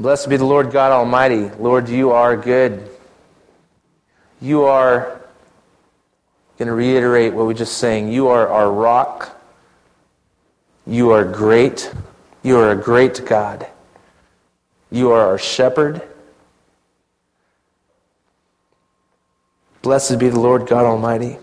Blessed be the Lord God Almighty. Lord, you are good. You are, going to reiterate what we just sang, you are our rock. You are great. You are a great God. You are our shepherd. Blessed be the Lord God Almighty.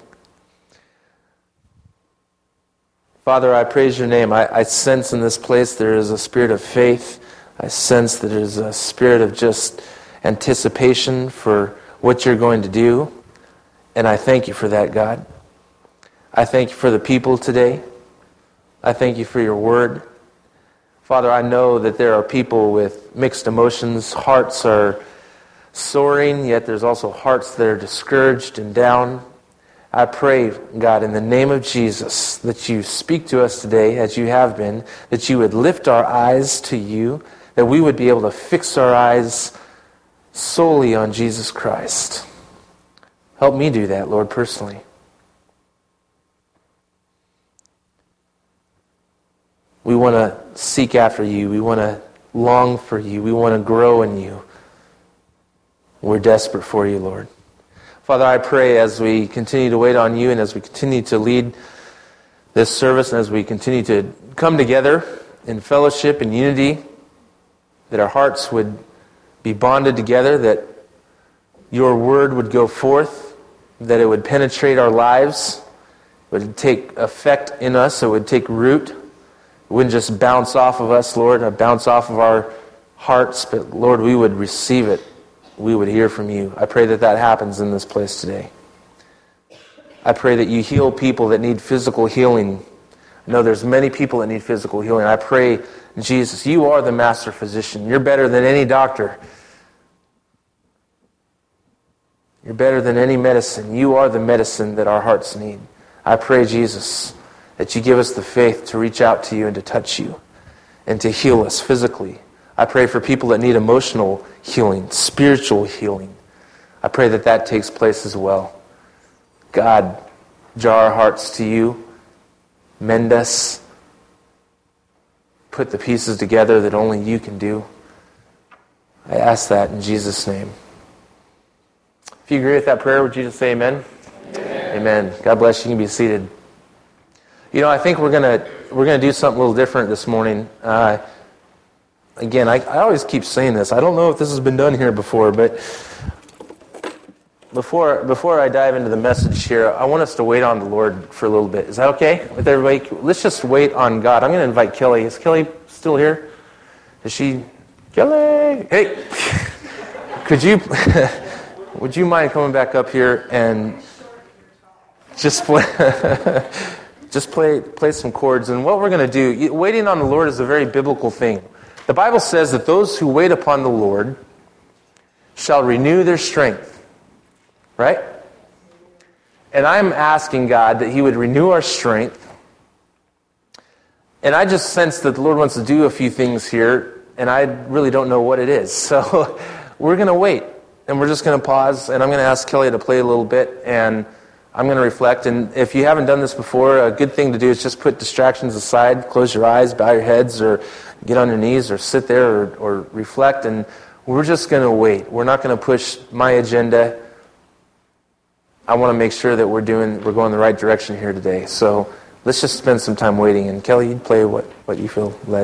Father, I praise your name. I sense in this place there is a spirit of faith. I sense that there's a spirit of just anticipation for what you're going to do. And I thank you for that, God. I thank you for the people today. I thank you for your word. Father, I know that there are people with mixed emotions. Hearts are soaring, yet there's also hearts that are discouraged and down. I pray, God, in the name of Jesus, that you speak to us today, as you have been, that you would lift our eyes to you, that we would be able to fix our eyes solely on Jesus Christ. Help me do that, Lord, personally. We want to seek after you. We want to long for you. We want to grow in you. We're desperate for you, Lord. Father, I pray as we continue to wait on you and as we continue to lead this service and as we continue to come together in fellowship and unity, that our hearts would be bonded together, that your word would go forth, that it would penetrate our lives, it would take effect in us, it would take root. It wouldn't just bounce off of us, Lord, or bounce off of our hearts, but Lord, we would receive it. We would hear from you. I pray that that happens in this place today. I pray that you heal people that need physical healing. I know there's many people that need physical healing. I pray, Jesus, you are the master physician. You're better than any doctor. You're better than any medicine. You are the medicine that our hearts need. I pray, Jesus, that you give us the faith to reach out to you and to touch you and to heal us physically. I pray for people that need emotional healing, spiritual healing. I pray that that takes place as well. God, jar our hearts to you. Mend us. Put the pieces together that only you can do. I ask that in Jesus' name. If you agree with that prayer, would you just say amen? Amen. Amen. God bless you. You can be seated. You know, I think we're gonna do something a little different this morning. Again, I always keep saying this. I don't know if this has been done here before, but before I dive into the message here, I want us to wait on the Lord for a little bit. Is that okay with everybody? Let's just wait on God. I'm going to invite Kelly. Is Kelly still here? Is she? Kelly! Hey! Would you mind coming back up here and just play some chords? And what we're going to do, waiting on the Lord is a very biblical thing. The Bible says that those who wait upon the Lord shall renew their strength. Right? And I'm asking God that He would renew our strength. And I just sense that the Lord wants to do a few things here, and I really don't know what it is. So we're going to wait, and we're just going to pause, and I'm going to ask Kelly to play a little bit, and I'm going to reflect. And if you haven't done this before, a good thing to do is just put distractions aside, close your eyes, bow your heads, or get on your knees, or sit there, or reflect, and we're just going to wait. We're not going to push my agenda. I want to make sure that we're going the right direction here today. So let's just spend some time waiting. And Kelly, you play what you feel led.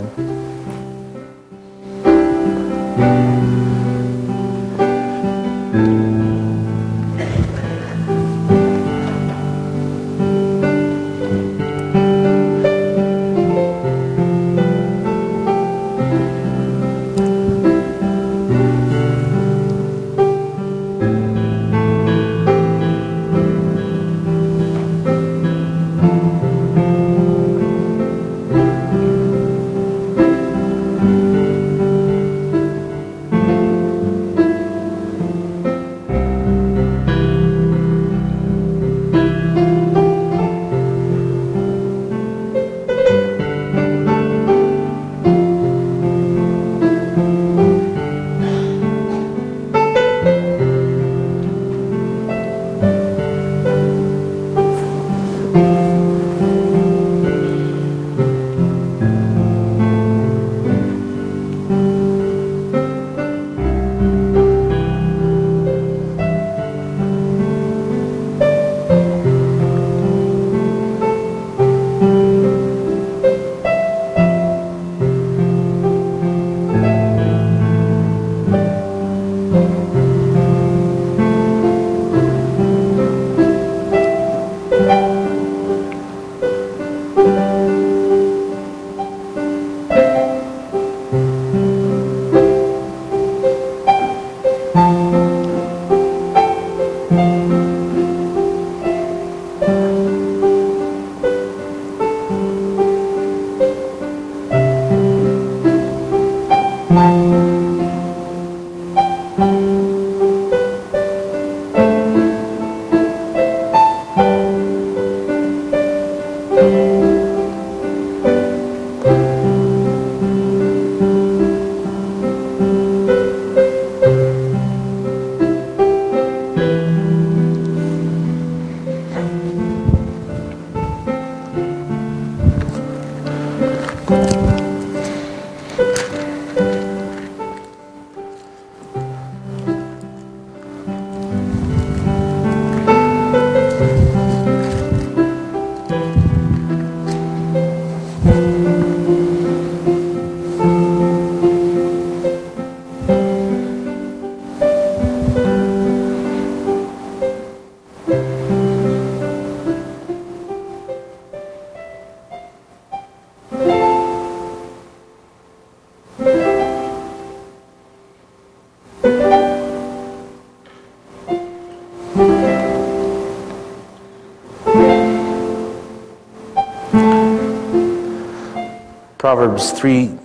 Proverbs 3,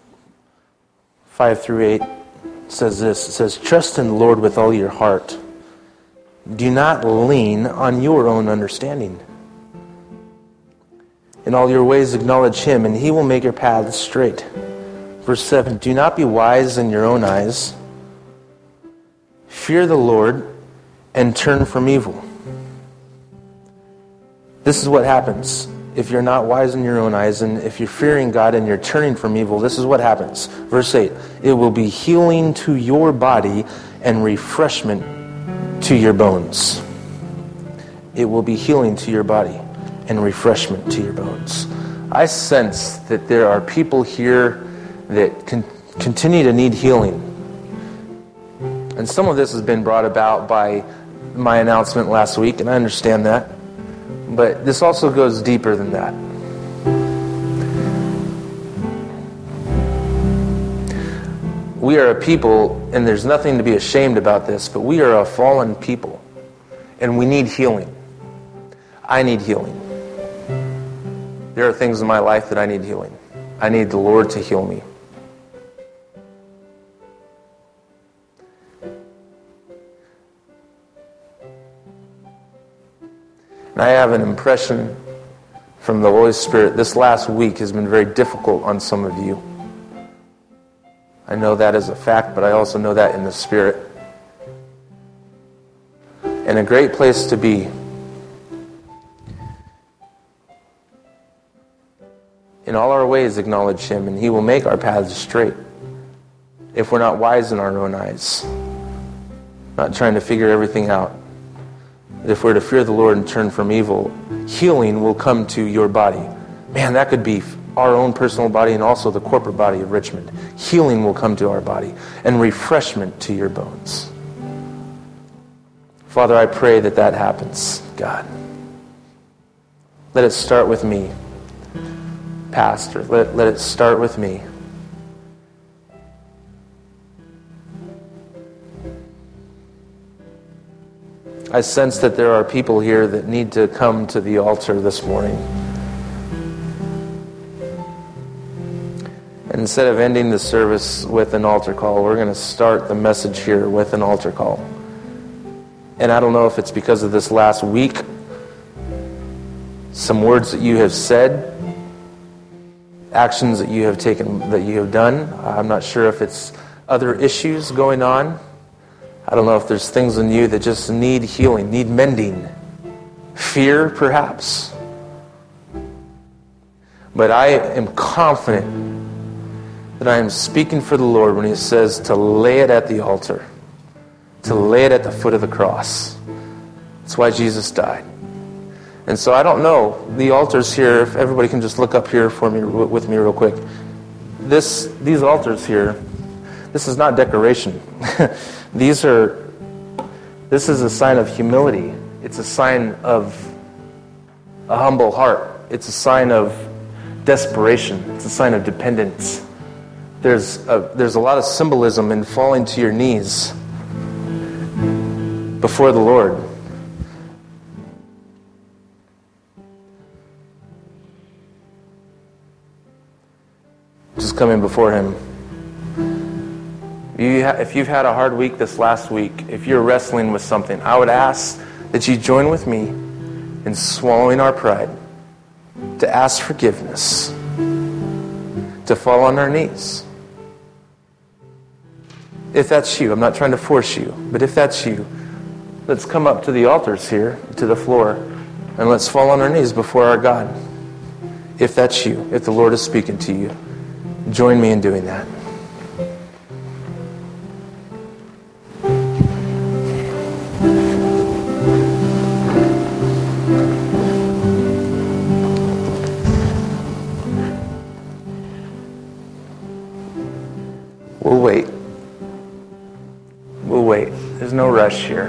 5 through 8 says this. It says, trust in the Lord with all your heart. Do not lean on your own understanding. In all your ways acknowledge him, and he will make your paths straight. Verse 7, do not be wise in your own eyes. Fear the Lord and turn from evil. This is what happens. If you're not wise in your own eyes, and if you're fearing God and you're turning from evil, this is what happens. Verse 8, it will be healing to your body and refreshment to your bones. It will be healing to your body and refreshment to your bones. I sense that there are people here that continue to need healing. And some of this has been brought about by my announcement last week, and I understand that. But this also goes deeper than that. We are a people, and there's nothing to be ashamed about this, but we are a fallen people, and we need healing. I need healing. There are things in my life that I need healing. I need the Lord to heal me. And I have an impression from the Holy Spirit. This last week has been very difficult on some of you. I know that as a fact, but I also know that in the Spirit. And a great place to be. In all our ways acknowledge him, and he will make our paths straight. If we're not wise in our own eyes, not trying to figure everything out. If we're to fear the Lord and turn from evil, healing will come to your body. Man, that could be our own personal body and also the corporate body of Richmond. Healing will come to our body and refreshment to your bones. Father, I pray that that happens, God. Let it start with me. Pastor, let it start with me. I sense that there are people here that need to come to the altar this morning. And instead of ending the service with an altar call, we're going to start the message here with an altar call. And I don't know if it's because of this last week, some words that you have said, actions that you have taken, that you have done. I'm not sure if it's other issues going on. I don't know if there's things in you that just need healing, need mending. Fear, perhaps. But I am confident that I am speaking for the Lord when he says to lay it at the altar, to lay it at the foot of the cross. That's why Jesus died. And so I don't know, the altars here, if everybody can just look up here for me, with me real quick. These altars here, this is not decoration. This is a sign of humility. It's a sign of a humble heart. It's a sign of desperation. It's a sign of dependence. There's a lot of symbolism in falling to your knees before the Lord. Just coming before him. If you've had a hard week this last week, if you're wrestling with something, I would ask that you join with me in swallowing our pride, to ask forgiveness, to fall on our knees. If that's you, I'm not trying to force you, but if that's you, let's come up to the altars here, to the floor, and let's fall on our knees before our God. If that's you, if the Lord is speaking to you, join me in doing that. We'll wait. We'll wait. There's no rush here.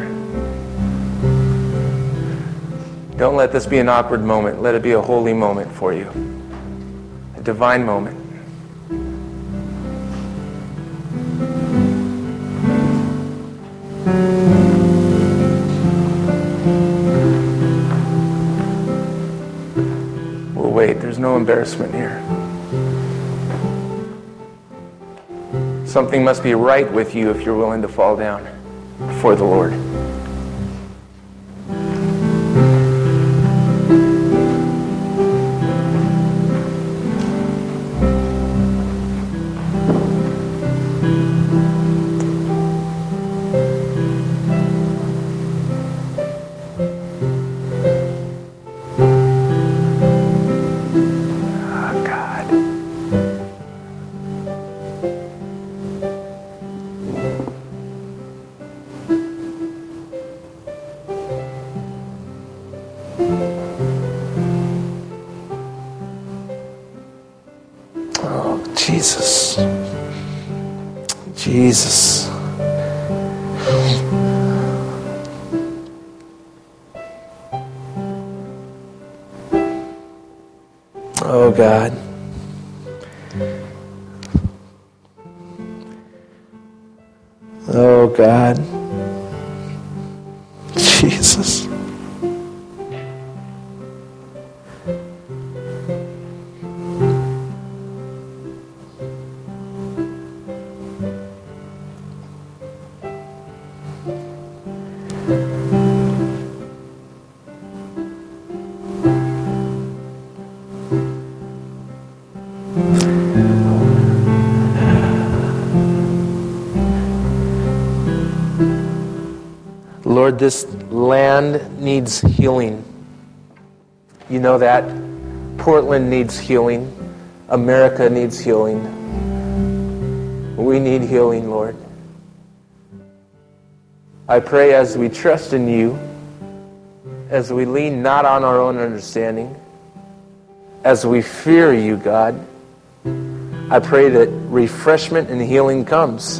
Don't let this be an awkward moment. Let it be a holy moment for you. A divine moment. We'll wait. There's no embarrassment here. Something must be right with you if you're willing to fall down before the Lord. Jesus. Jesus. Oh God. Oh God. Jesus. Lord, this land needs healing. You know that. Portland needs healing. America needs healing. We need healing, Lord. I pray as we trust in you, as we lean not on our own understanding, as we fear you, God, I pray that refreshment and healing comes.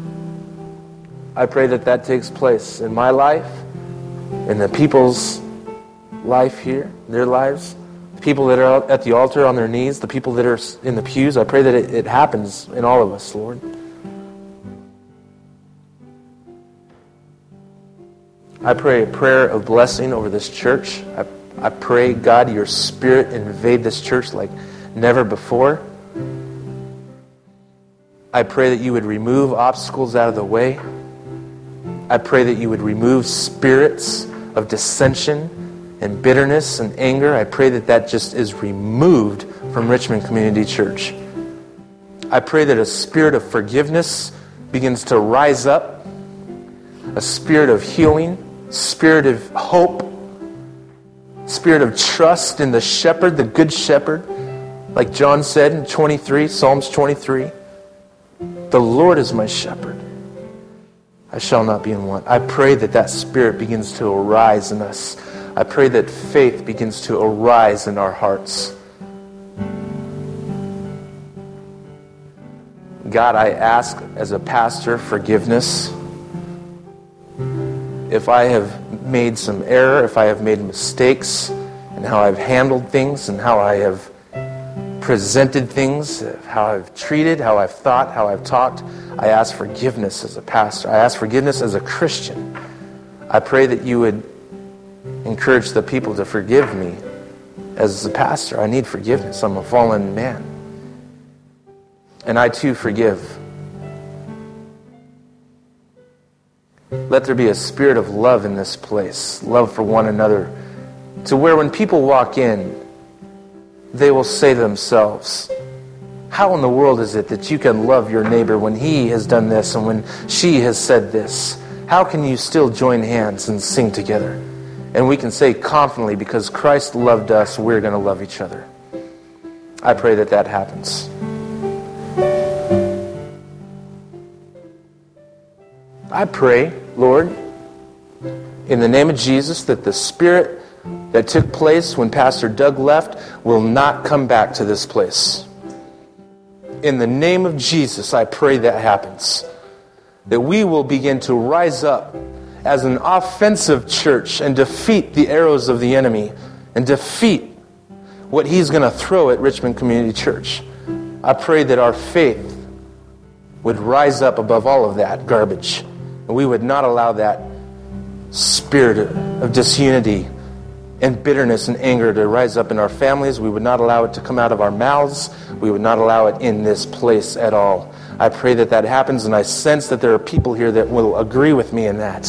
I pray that that takes place in my life, in the people's life here, their lives, the people that are at the altar on their knees, the people that are in the pews. I pray that it happens in all of us, Lord. I pray a prayer of blessing over this church. I pray, God, your Spirit invade this church like never before. I pray that you would remove obstacles out of the way. I pray that you would remove spirits of dissension and bitterness and anger. I pray that that just is removed from Richmond Community Church. I pray that a spirit of forgiveness begins to rise up, a spirit of healing, spirit of hope, spirit of trust in the shepherd, the good shepherd. Like John said in Psalms 23, the Lord is my shepherd. I shall not be in want. I pray that that spirit begins to arise in us. I pray that faith begins to arise in our hearts. God, I ask as a pastor forgiveness. If I have made some error, if I have made mistakes in how I've handled things and how I have presented things, how I've treated, how I've thought, how I've talked, I ask forgiveness as a pastor. I ask forgiveness as a Christian. I pray that you would encourage the people to forgive me as a pastor. I need forgiveness. I'm a fallen man. And I too forgive. let there be a spirit of love in this place, love for one another, to where when people walk in, they will say to themselves, how in the world is it that you can love your neighbor when he has done this and when she has said this? How can you still join hands and sing together? And we can say confidently, because Christ loved us, we're going to love each other. I pray that that happens. I pray, Lord, in the name of Jesus, that the spirit that took place when Pastor Doug left will not come back to this place. In the name of Jesus, I pray that happens. That we will begin to rise up as an offensive church and defeat the arrows of the enemy and defeat what he's going to throw at Richmond Community Church. I pray that our faith would rise up above all of that garbage. And we would not allow that spirit of disunity and bitterness and anger to rise up in our families. We would not allow it to come out of our mouths. We would not allow it in this place at all. I pray that that happens, and I sense that there are people here that will agree with me in that.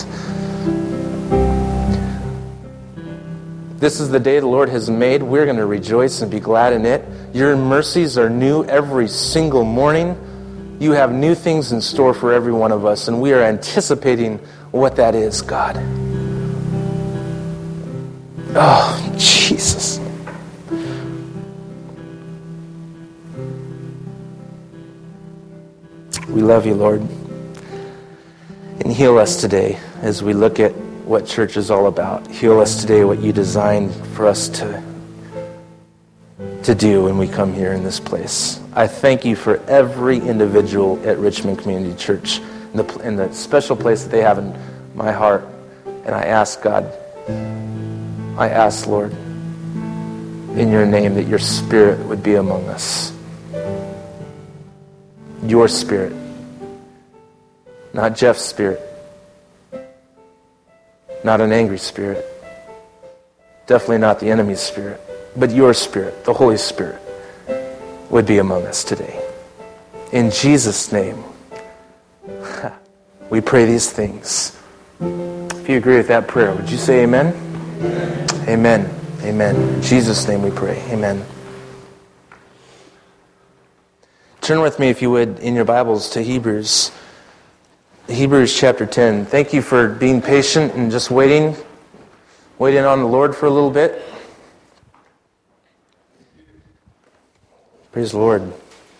This is the day the Lord has made. We're going to rejoice and be glad in it. Your mercies are new every single morning. You have new things in store for every one of us, and we are anticipating what that is, God. Oh, Jesus. We love you, Lord. And heal us today as we look at what church is all about. Heal us today what you designed for us to do when we come here in this place. I thank you for every individual at Richmond Community Church in the special place that they have in my heart. And I ask, God, Lord, in your name, that your spirit would be among us. Your spirit. Not Jeff's spirit. Not an angry spirit. Definitely not the enemy's spirit. But your spirit, the Holy Spirit, would be among us today. In Jesus' name, we pray these things. If you agree with that prayer, would you say amen? Amen. Amen. In Jesus' name we pray. Amen. Turn with me, if you would, in your Bibles to Hebrews chapter 10. Thank you for being patient and just waiting on the Lord for a little bit. Praise the Lord.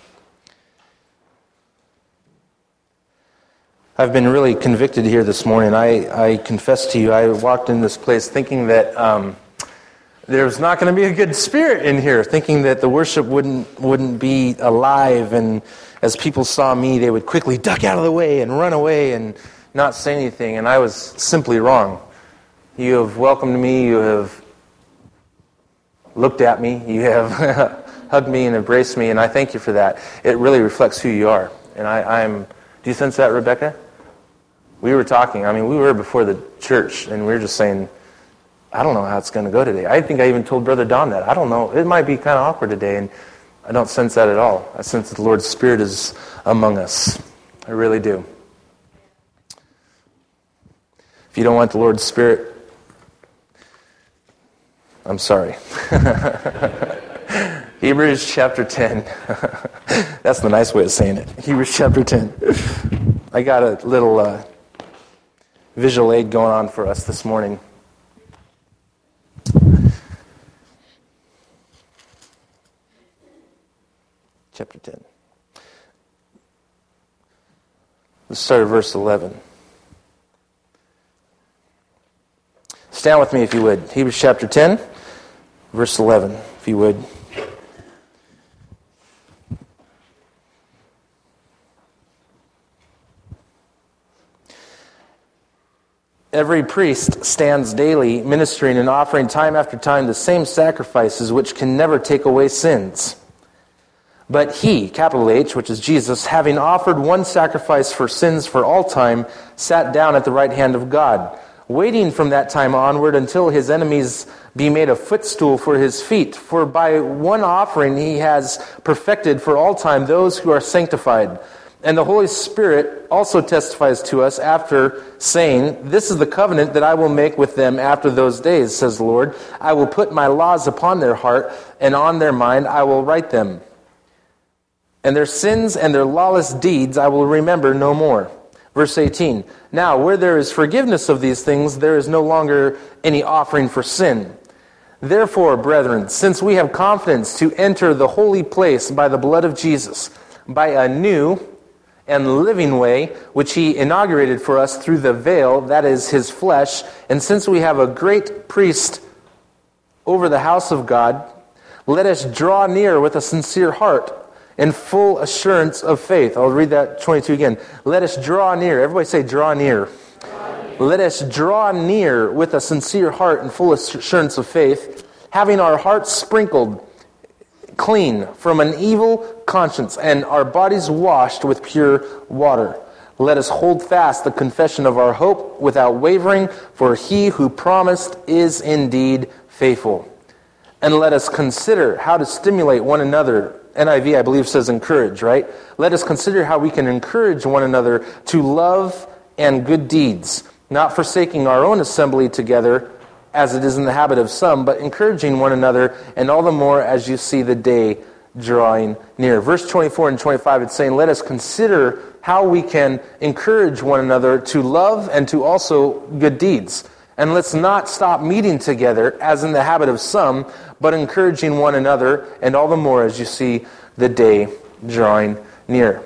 I've been really convicted here this morning. I confess to you, I walked in this place thinking that there's not going to be a good spirit in here, thinking that the worship wouldn't be alive, and as people saw me, they would quickly duck out of the way and run away and not say anything, and I was simply wrong. You have welcomed me, you have looked at me, you have hugged me and embraced me, and I thank you for that. It really reflects who you are. And I'm. Do you sense that, Rebecca? We were talking, we were before the church, and we were just saying, I don't know how it's going to go today. I think I even told Brother Don that. I don't know. It might be kind of awkward today, and I don't sense that at all. I sense that the Lord's Spirit is among us. I really do. If you don't want the Lord's Spirit, I'm sorry. Hebrews chapter 10. That's the nice way of saying it. Hebrews chapter 10. I got a little visual aid going on for us this morning. Chapter 10. Let's start at verse 11. Stand with me if you would. Hebrews chapter 10, verse 11, if you would. Every priest stands daily ministering and offering time after time the same sacrifices which can never take away sins. But he, capital H, which is Jesus, having offered one sacrifice for sins for all time, sat down at the right hand of God, waiting from that time onward until his enemies be made a footstool for his feet. For by one offering he has perfected for all time those who are sanctified. And the Holy Spirit also testifies to us after saying, "This is the covenant that I will make with them after those days, says the Lord. I will put my laws upon their heart, and on their mind I will write them. And their sins and their lawless deeds I will remember no more." Verse 18, "Now where there is forgiveness of these things, there is no longer any offering for sin. Therefore, brethren, since we have confidence to enter the holy place by the blood of Jesus, by a new and living way, which he inaugurated for us through the veil, that is his flesh, and since we have a great priest over the house of God, let us draw near with a sincere heart and full assurance of faith." I'll read that 22 again. Let us draw near. Everybody say, draw near. Let us draw near with a sincere heart and full assurance of faith, having our hearts sprinkled clean from an evil conscience and our bodies washed with pure water. Let us hold fast the confession of our hope without wavering, for he who promised is indeed faithful. And let us consider how to stimulate one another. NIV, I believe, says encourage, right? Let us consider how we can encourage one another to love and good deeds, not forsaking our own assembly together, as it is in the habit of some, but encouraging one another, and all the more as you see the day drawing near. Verse 24 and 25, it's saying, let us consider how we can encourage one another to love and to also good deeds. And let's not stop meeting together, as in the habit of some, but encouraging one another, and all the more as you see the day drawing near.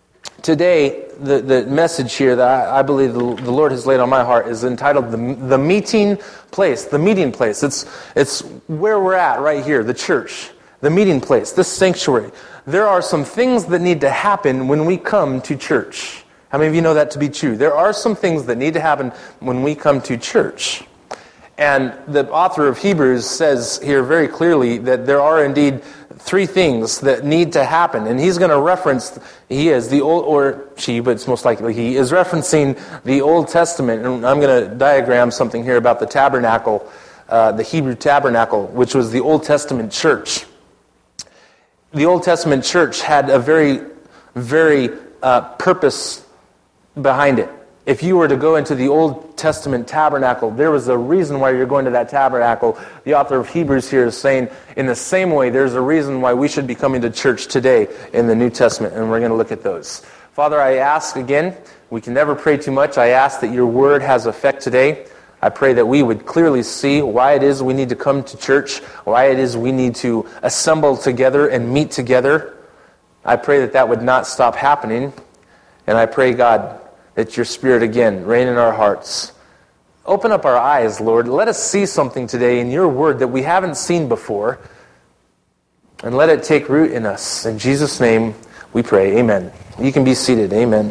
Today, the message here that I believe the Lord has laid on my heart is entitled The Meeting Place. The Meeting Place. It's where we're at right here, the church. The meeting place, this sanctuary. There are some things that need to happen when we come to church. How many of you know that to be true? There are some things that need to happen when we come to church. And the author of Hebrews says here very clearly that there are indeed three things that need to happen. And he's going to reference, he is the old, or she, but it's most likely he, is referencing the Old Testament. And I'm going to diagram something here about the tabernacle, the Hebrew tabernacle, which was the Old Testament church. The Old Testament church had a very, very purpose behind it. If you were to go into the Old Testament tabernacle, there was a reason why you're going to that tabernacle. The author of Hebrews here is saying, in the same way, there's a reason why we should be coming to church today in the New Testament, and we're going to look at those. Father, I ask again, we can never pray too much. I ask that your word has effect today. I pray that we would clearly see why it is we need to come to church, why it is we need to assemble together and meet together. I pray that that would not stop happening. And I pray, God, that your Spirit again reign in our hearts. Open up our eyes, Lord. Let us see something today in your word that we haven't seen before. And let it take root in us. In Jesus' name we pray. Amen. You can be seated. Amen.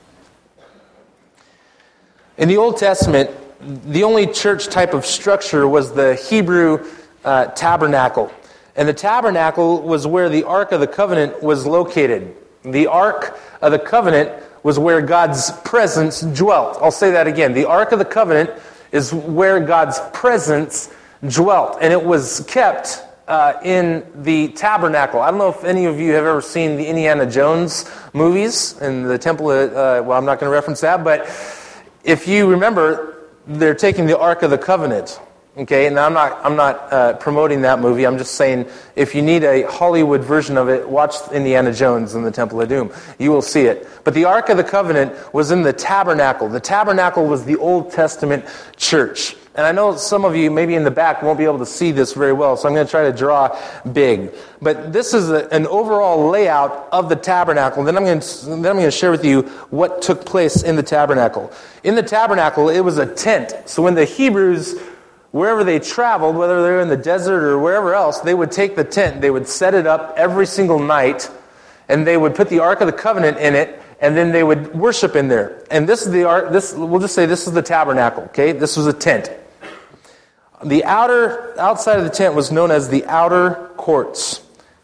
In the Old Testament, the only church type of structure was the Hebrew tabernacle. And the tabernacle was where the Ark of the Covenant was located. The Ark of the Covenant was where God's presence dwelt. I'll say that again. The Ark of the Covenant is where God's presence dwelt. And it was kept in the tabernacle. I don't know if any of you have ever seen the Indiana Jones movies and the Temple of, well, I'm not going to reference that, but if you remember, they're taking the Ark of the Covenant. Okay, and I'm not promoting that movie. I'm just saying, if you need a Hollywood version of it, watch Indiana Jones and the Temple of Doom. You will see it. But the Ark of the Covenant was in the tabernacle. The tabernacle was the Old Testament church. And I know some of you, maybe in the back, won't be able to see this very well, so I'm going to try to draw big. But this is an overall layout of the tabernacle. Then I'm going to share with you what took place in the tabernacle. In the tabernacle, it was a tent. So when the Hebrews, wherever they traveled, whether they were in the desert or wherever else, they would take the tent, they would set it up every single night, and they would put the Ark of the Covenant in it, and then they would worship in there. And this is the Ark, we'll just say this is the tabernacle, okay? This was a tent. The outside of the tent was known as the outer courts.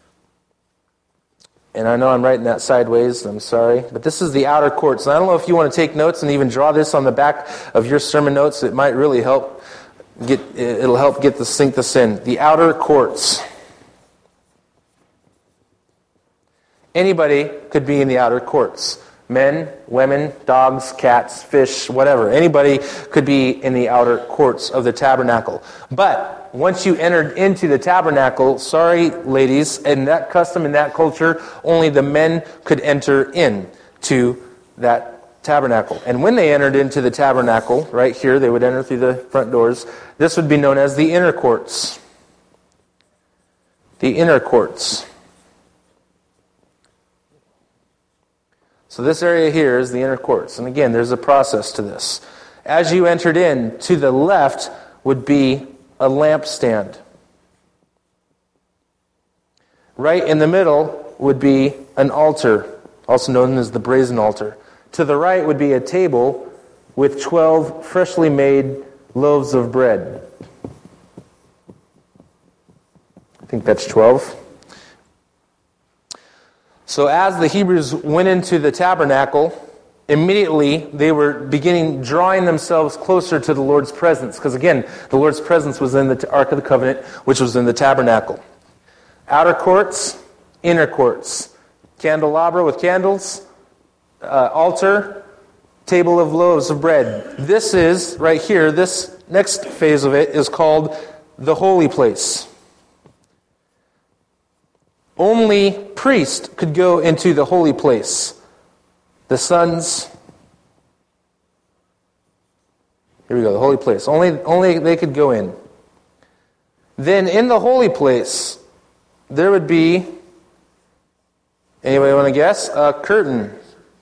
And I know I'm writing that sideways, I'm sorry. But this is the outer courts. And I don't know if you want to take notes and even draw this on the back of your sermon notes. It might really help. It'll help sink this in. The outer courts. Anybody could be in the outer courts. Men, women, dogs, cats, fish, whatever. Anybody could be in the outer courts of the tabernacle. But once you entered into the tabernacle, sorry ladies, in that custom, in that culture, only the men could enter in to that tabernacle. And when they entered into the tabernacle, right here, they would enter through the front doors. This would be known as the inner courts. The inner courts. So this area here is the inner courts. And again, there's a process to this. As you entered in, to the left would be a lampstand. Right in the middle would be an altar, also known as the brazen altar. To the right would be a table with 12 freshly made loaves of bread. I think that's 12. So as the Hebrews went into the tabernacle, immediately they were drawing themselves closer to the Lord's presence. Because again, the Lord's presence was in the Ark of the Covenant, which was in the tabernacle. Outer courts, inner courts. Candelabra with candles, altar, table of loaves of bread. This is, right here, this next phase of it is called the holy place. Only priest could go into the holy place. The sons. Here we go, the holy place. Only they could go in. Then in the holy place, there would be, anybody want to guess? A curtain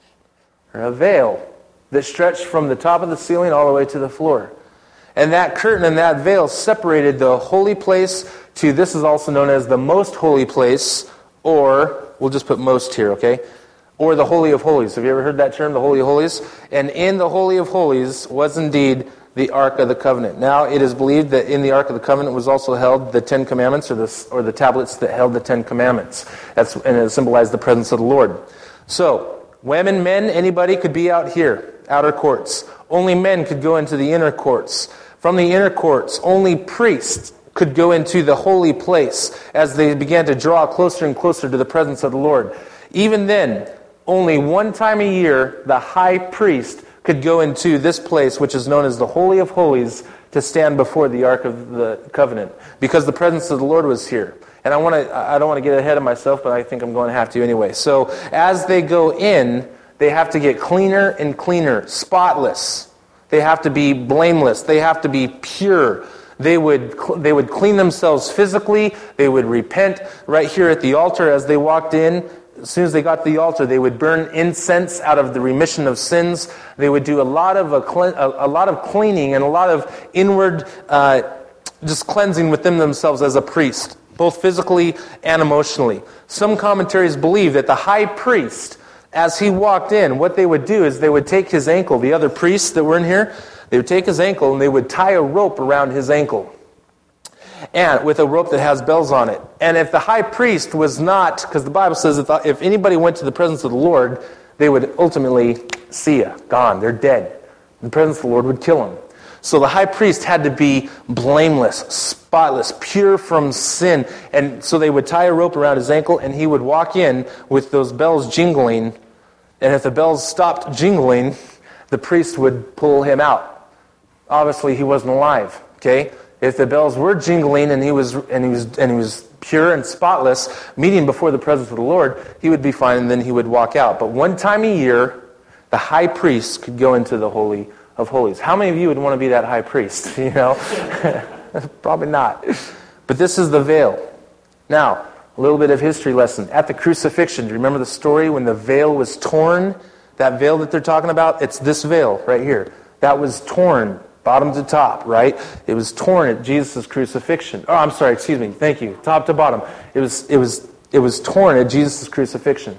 or a veil that stretched from the top of the ceiling all the way to the floor. And that curtain and that veil separated the holy place to, this is also known as the most holy place, or, we'll just put most here, okay? Or the Holy of Holies. Have you ever heard that term, the Holy of Holies? And in the Holy of Holies was indeed the Ark of the Covenant. Now, it is believed that in the Ark of the Covenant was also held the Ten Commandments, or the tablets that held the Ten Commandments. And it symbolized the presence of the Lord. So, women, men, anybody could be out here, outer courts. Only men could go into the inner courts. From the inner courts, only priests could go into the holy place as they began to draw closer and closer to the presence of the Lord. Even then, only one time a year, the high priest could go into this place, which is known as the Holy of Holies, to stand before the Ark of the Covenant, because the presence of the Lord was here. And I don't want to get ahead of myself, but I think I'm going to have to anyway. So as they go in, they have to get cleaner and cleaner, spotless. They have to be blameless. They have to be pure. They would clean themselves physically. They would repent right here at the altar as they walked in. As soon as they got to the altar, they would burn incense out of the remission of sins. They would do a lot of cleaning and a lot of inward just cleansing within themselves as a priest, both physically and emotionally. Some commentaries believe that the high priest, as he walked in, what they would do is they would take his ankle, the other priests that were in here, they would take his ankle and they would tie a rope around his ankle, and with a rope that has bells on it. And if the high priest was not, because the Bible says that if anybody went to the presence of the Lord, they would ultimately see ya, gone, they're dead. The presence of the Lord would kill them. So the high priest had to be blameless, spotless, pure from sin. And so they would tie a rope around his ankle and he would walk in with those bells jingling. And if the bells stopped jingling, the priest would pull him out. Obviously he wasn't alive, okay? If the bells were jingling and he was pure and spotless, meeting before the presence of the Lord, he would be fine and then he would walk out. But one time a year, the high priest could go into the Holy of Holies. How many of you would want to be that high priest? You know? Probably not. But this is the veil. Now, a little bit of history lesson. At the crucifixion, do you remember the story when the veil was torn? That veil that they're talking about, it's this veil right here. That was torn, bottom to top, right? It was torn at Jesus' crucifixion. Oh, I'm sorry, excuse me. Thank you. Top to bottom. It was torn at Jesus' crucifixion,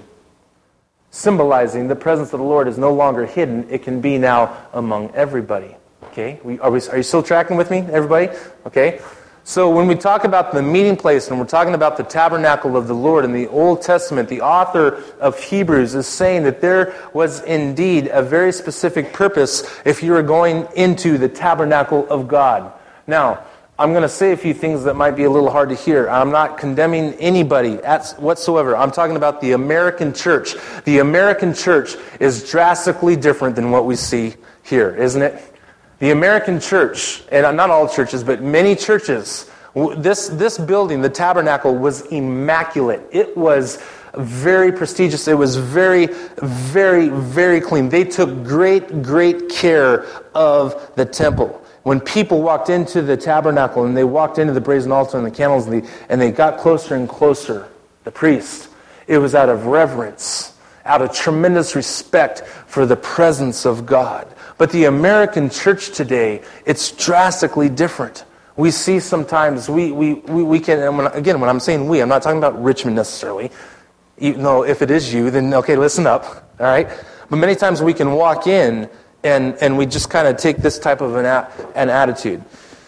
symbolizing the presence of the Lord is no longer hidden. It can be now among everybody. Okay? Are you still tracking with me, everybody? Okay? So when we talk about the meeting place and we're talking about the tabernacle of the Lord in the Old Testament, the author of Hebrews is saying that there was indeed a very specific purpose if you were going into the tabernacle of God. Now, I'm going to say a few things that might be a little hard to hear. I'm not condemning anybody whatsoever. I'm talking about the American church. The American church is drastically different than what we see here, isn't it? The American church, and not all churches, but many churches, this building, the tabernacle, was immaculate. It was very prestigious. It was very, very, very clean. They took great, great care of the temple. When people walked into the tabernacle and they walked into the brazen altar and the candles and they got closer and closer, the priest, it was out of reverence, out of tremendous respect for the presence of God. But the American church today, it's drastically different. We see sometimes, we can, and again, when I'm saying we, I'm not talking about Richmond necessarily. Even though if it is you, then okay, listen up, all right? But many times we can walk in and we just kind of take this type of an attitude,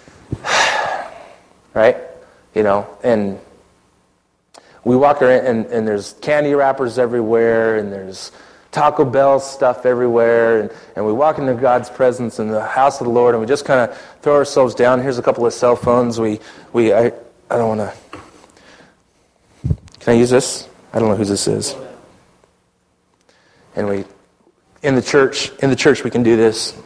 right? And we walk around and there's candy wrappers everywhere and there's Taco Bell stuff everywhere, and we walk into God's presence in the house of the Lord and we just kind of throw ourselves down. Here's a couple of cell phones. I don't want to. Can I use this? I don't know whose this is. And in the church we can do this.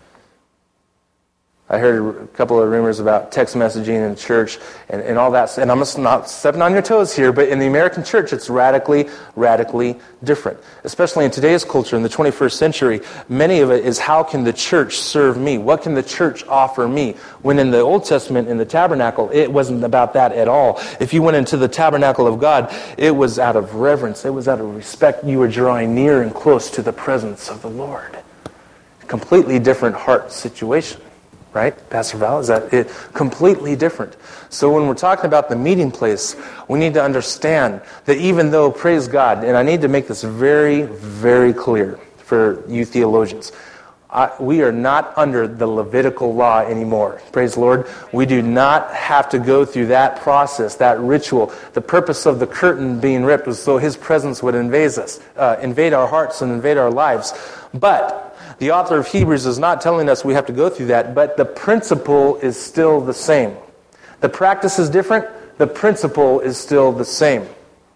I heard a couple of rumors about text messaging in the church and all that. And I'm not stepping on your toes here, but in the American church, it's radically, radically different. Especially in today's culture, in the 21st century, many of it is how can the church serve me? What can the church offer me? When in the Old Testament, in the tabernacle, it wasn't about that at all. If you went into the tabernacle of God, it was out of reverence. It was out of respect. You were drawing near and close to the presence of the Lord. A completely different heart situation. Right, Pastor Val? Is that it? Completely different. So when we're talking about the meeting place, we need to understand that even though, praise God, and I need to make this very, very clear for you theologians, we are not under the Levitical law anymore. Praise the Lord. We do not have to go through that process, that ritual. The purpose of the curtain being ripped was so His presence would invade our hearts and invade our lives. But the author of Hebrews is not telling us we have to go through that, but the principle is still the same. The practice is different, the principle is still the same.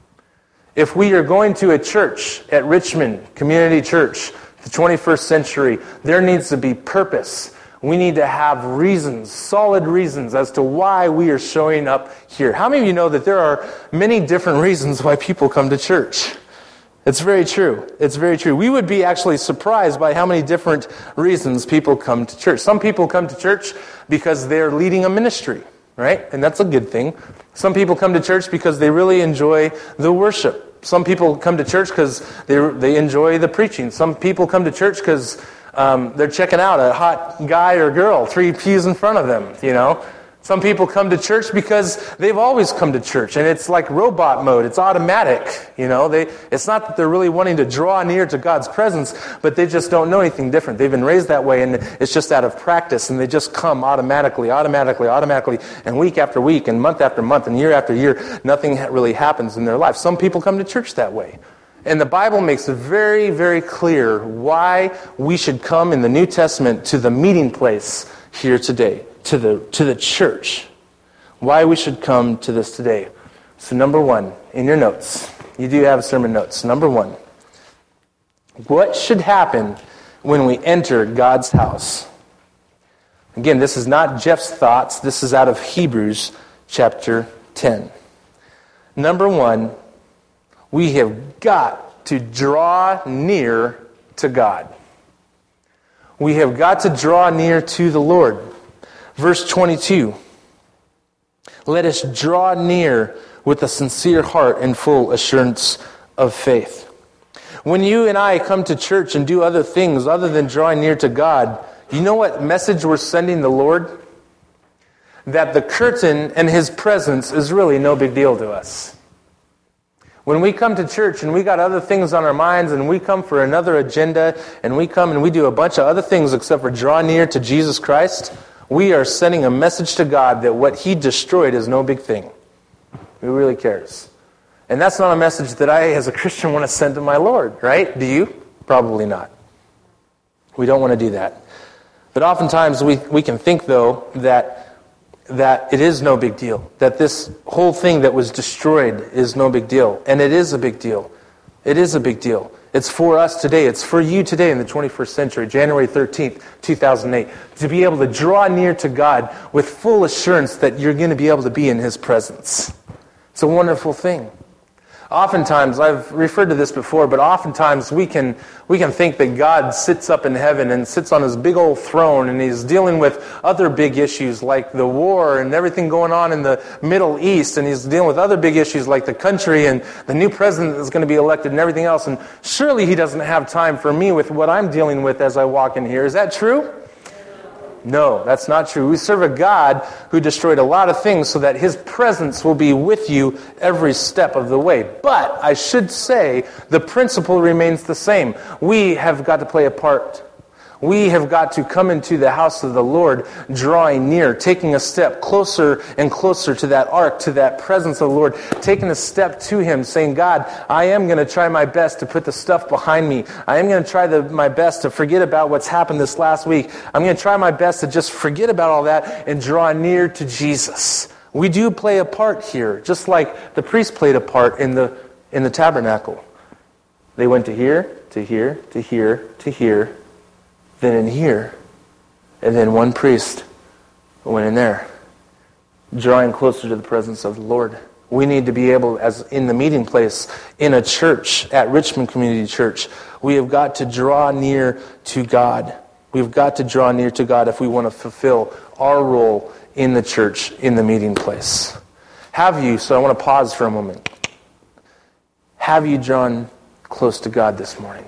If we are going to a church at Richmond Community Church, the 21st century, there needs to be purpose. We need to have reasons, solid reasons as to why we are showing up here. How many of you know that there are many different reasons why people come to church? It's very true. It's very true. We would be actually surprised by how many different reasons people come to church. Some people come to church because they're leading a ministry, right? And that's a good thing. Some people come to church because they really enjoy the worship. Some people come to church because they enjoy the preaching. Some people come to church because they're checking out a hot guy or girl 3 pews in front of them, Some people come to church because they've always come to church, and it's like robot mode. It's automatic, It's not that they're really wanting to draw near to God's presence, but they just don't know anything different. They've been raised that way, and it's just out of practice, and they just come automatically, and week after week, and month after month, and year after year, nothing really happens in their life. Some people come to church that way. And the Bible makes it very, very clear why we should come in the New Testament to the meeting place here today. To the church, why we should come to this today. So number one, in your notes, you do have sermon notes. Number one, what should happen when we enter God's house? Again, this is not Jeff's thoughts. This is out of Hebrews chapter 10. Number one, we have got to draw near to God. We have got to draw near to the Lord. Verse 22, let us draw near with a sincere heart and full assurance of faith. When you and I come to church and do other things other than drawing near to God, you know what message we're sending the Lord? That the curtain and His presence is really no big deal to us. When we come to church and we got other things on our minds and we come for another agenda and we come and we do a bunch of other things except for draw near to Jesus Christ, we are sending a message to God that what He destroyed is no big thing. He really cares. And that's not a message that I, as a Christian, want to send to my Lord, right? Do you? Probably not. We don't want to do that. But oftentimes we can think, though, that that it is no big deal, that this whole thing that was destroyed is no big deal. And it is a big deal. It is a big deal. It's for us today. It's for you today in the 21st century, January 13th, 2008, to be able to draw near to God with full assurance that you're going to be able to be in His presence. It's a wonderful thing. Oftentimes, I've referred to this before, but oftentimes we can think that God sits up in heaven and sits on His big old throne and He's dealing with other big issues like the war and everything going on in the Middle East, and He's dealing with other big issues like the country and the new president that's going to be elected and everything else. And surely He doesn't have time for me with what I'm dealing with as I walk in here. Is that true? No, that's not true. We serve a God who destroyed a lot of things so that His presence will be with you every step of the way. But I should say the principle remains the same. We have got to play a part. We have got to come into the house of the Lord, drawing near, taking a step closer and closer to that ark, to that presence of the Lord, taking a step to Him, saying, God, I am going to try my best to put the stuff behind me. I am going to try my best to forget about what's happened this last week. I'm going to try my best to just forget about all that and draw near to Jesus. We do play a part here, just like the priest played a part in the tabernacle. They went to here, to here, to here, to here, then in here, and then one priest went in there, drawing closer to the presence of the Lord. We need to be able, as in the meeting place, in a church, at Richmond Community Church, we have got to draw near to God. We've got to draw near to God if we want to fulfill our role in the church, in the meeting place. Have you, so I want to pause for a moment. Have you drawn close to God this morning?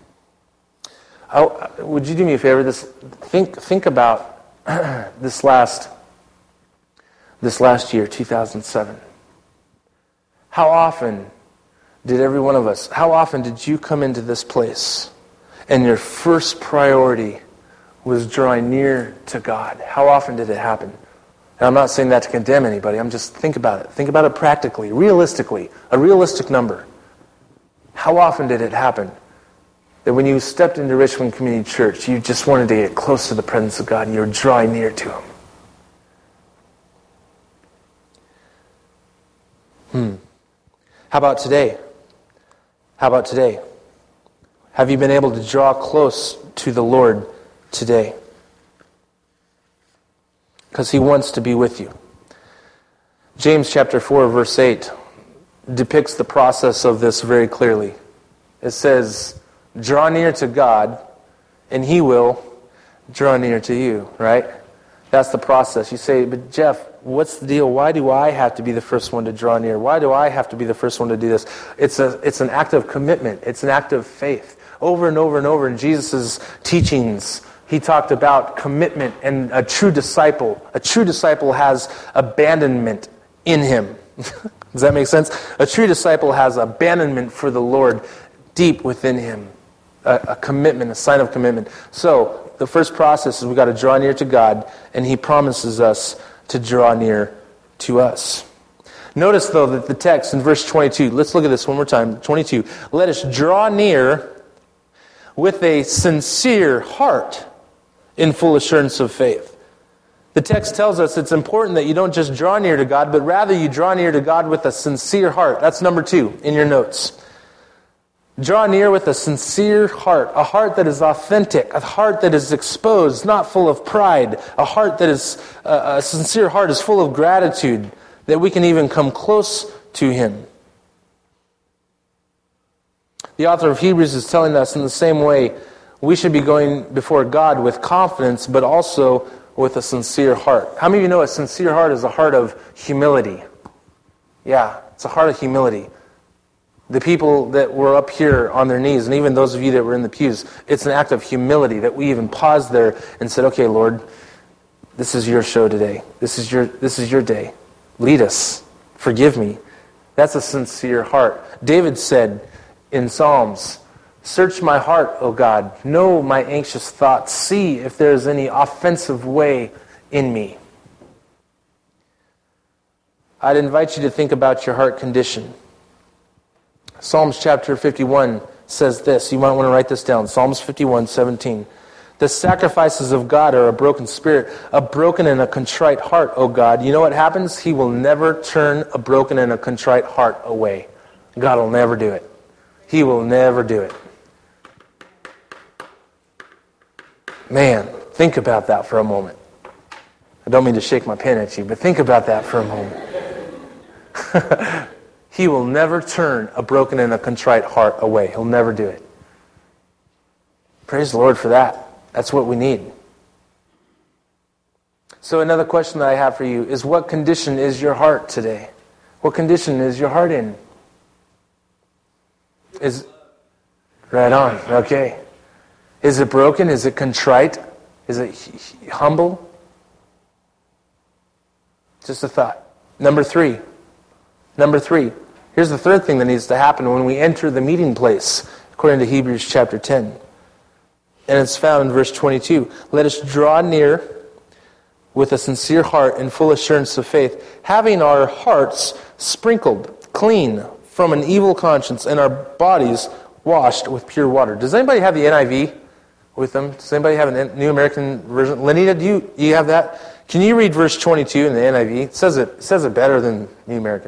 Would you do me a favor? Think about this last year, 2007. How often did every one of us, how often did you come into this place and your first priority was drawing near to God? How often did it happen? And I'm not saying that to condemn anybody. I'm just, think about it. Think about it practically, realistically, a realistic number. How often did it happen that when you stepped into Richmond Community Church, you just wanted to get close to the presence of God and you were drawing near to Him? How about today? How about today? Have you been able to draw close to the Lord today? Because He wants to be with you. James chapter 4, verse 8 depicts the process of this very clearly. It says, draw near to God, and He will draw near to you, right? That's the process. You say, but Jeff, what's the deal? Why do I have to be the first one to draw near? Why do I have to be the first one to do this? It's an act of commitment. It's an act of faith. Over and over and over in Jesus' teachings, He talked about commitment and a true disciple. A true disciple has abandonment in him. Does that make sense? A true disciple has abandonment for the Lord deep within him. A commitment, a sign of commitment. So, the first process is we've got to draw near to God, and He promises us to draw near to us. Notice, though, that the text in verse 22, let's look at this one more time, 22. Let us draw near with a sincere heart in full assurance of faith. The text tells us it's important that you don't just draw near to God, but rather you draw near to God with a sincere heart. That's number 2 in your notes. Draw near with a sincere heart, a heart that is authentic, a heart that is exposed, not full of pride, a heart that is, a sincere heart is full of gratitude, that we can even come close to Him. The author of Hebrews is telling us in the same way, we should be going before God with confidence, but also with a sincere heart. How many of you know a sincere heart is a heart of humility? Yeah, it's a heart of humility. The people that were up here on their knees, and even those of you that were in the pews, it's an act of humility that we even paused there and said, okay, Lord, this is your show today. This is your day. Lead us. Forgive me. That's a sincere heart. David said in Psalms, search my heart, O God. Know my anxious thoughts. See if there is any offensive way in me. I'd invite you to think about your heart condition. Psalms chapter 51 says this. You might want to write this down. Psalms 51:17. The sacrifices of God are a broken spirit, a broken and a contrite heart, O God. You know what happens? He will never turn a broken and a contrite heart away. God will never do it. He will never do it. Man, think about that for a moment. I don't mean to shake my pen at you, but think about that for a moment. He will never turn a broken and a contrite heart away. He'll never do it. Praise the Lord for that. That's what we need. So another question that I have for you is, what condition is your heart today? What condition is your heart in? Right on, okay. Is it broken? Is it contrite? Is it humble? Just a thought. Number three. Here's the third thing that needs to happen when we enter the meeting place, according to Hebrews chapter 10. And it's found in verse 22. Let us draw near with a sincere heart and full assurance of faith, having our hearts sprinkled clean from an evil conscience and our bodies washed with pure water. Does anybody have the NIV with them? Does anybody have a New American Version? Lenita, do you have that? Can you read verse 22 in the NIV? It says it better than New American.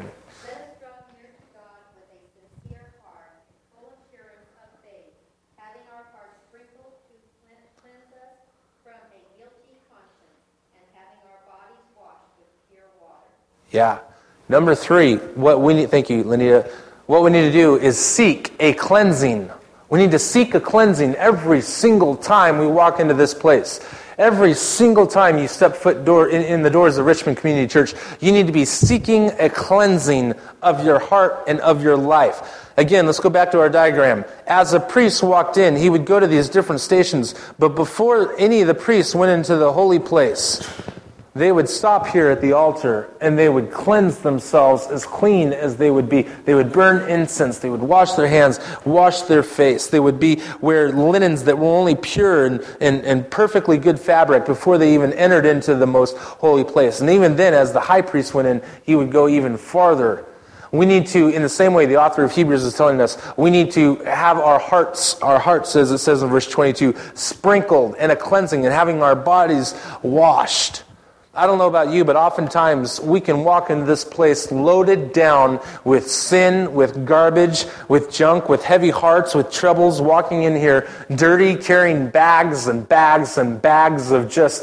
Yeah. Number 3, what we need, thank you, Lenita. What we need to do is seek a cleansing. We need to seek a cleansing every single time we walk into this place. Every single time you step foot in the doors of Richmond Community Church, you need to be seeking a cleansing of your heart and of your life. Again, let's go back to our diagram. As a priest walked in, he would go to these different stations, but before any of the priests went into the holy place, they would stop here at the altar and they would cleanse themselves as clean as they would be. They would burn incense. They would wash their hands, wash their face. They would wear linens that were only pure and perfectly good fabric before they even entered into the most holy place. And even then, as the high priest went in, he would go even farther. We need to, in the same way the author of Hebrews is telling us, we need to have our hearts, as it says in verse 22, sprinkled and a cleansing and having our bodies washed. I don't know about you, but oftentimes we can walk into this place loaded down with sin, with garbage, with junk, with heavy hearts, with troubles, walking in here dirty, carrying bags and bags and bags of just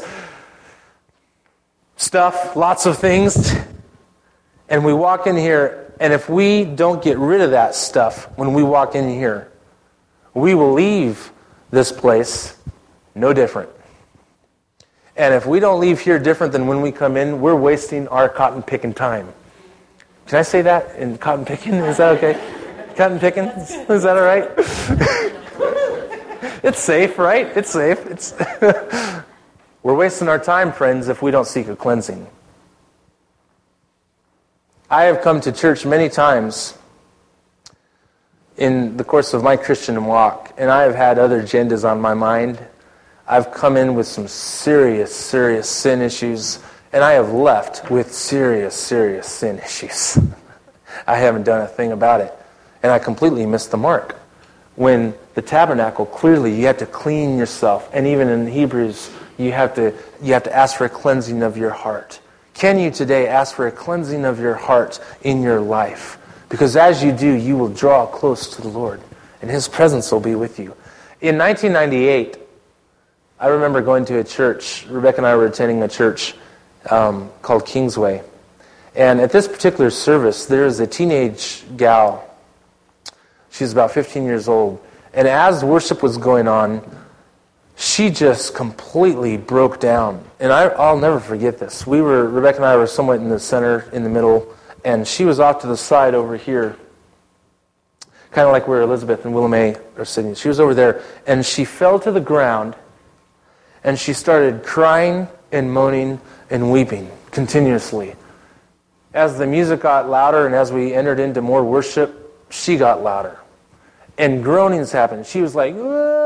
stuff, lots of things. And we walk in here, and if we don't get rid of that stuff when we walk in here, we will leave this place no different. And if we don't leave here different than when we come in, we're wasting our cotton picking time. Can I say that in cotton picking? Is that okay? Cotton picking? Is that all right? It's safe, right? It's safe. We're wasting our time, friends, if we don't seek a cleansing. I have come to church many times in the course of my Christian walk, and I have had other agendas on my mind. I've come in with some serious sin issues, and I have left with serious sin issues. I haven't done a thing about it, and I completely missed the mark. When the tabernacle, clearly you have to clean yourself, and even in Hebrews, you have to ask for a cleansing of your heart. Can you today ask for a cleansing of your heart in your life? Because as you do, you will draw close to the Lord, and His presence will be with you. In 1998, I remember going to a church. Rebecca and I were attending a church called Kingsway. And at this particular service, there is a teenage gal. She's about 15 years old. And as worship was going on, she just completely broke down. And I'll never forget this. Rebecca and I were somewhat in the center, in the middle, and she was off to the side over here, kind of like where Elizabeth and Willamay are sitting. She was over there, and she fell to the ground, and she started crying and moaning and weeping continuously. As the music got louder and as we entered into more worship, she got louder. And groanings happened. She was like,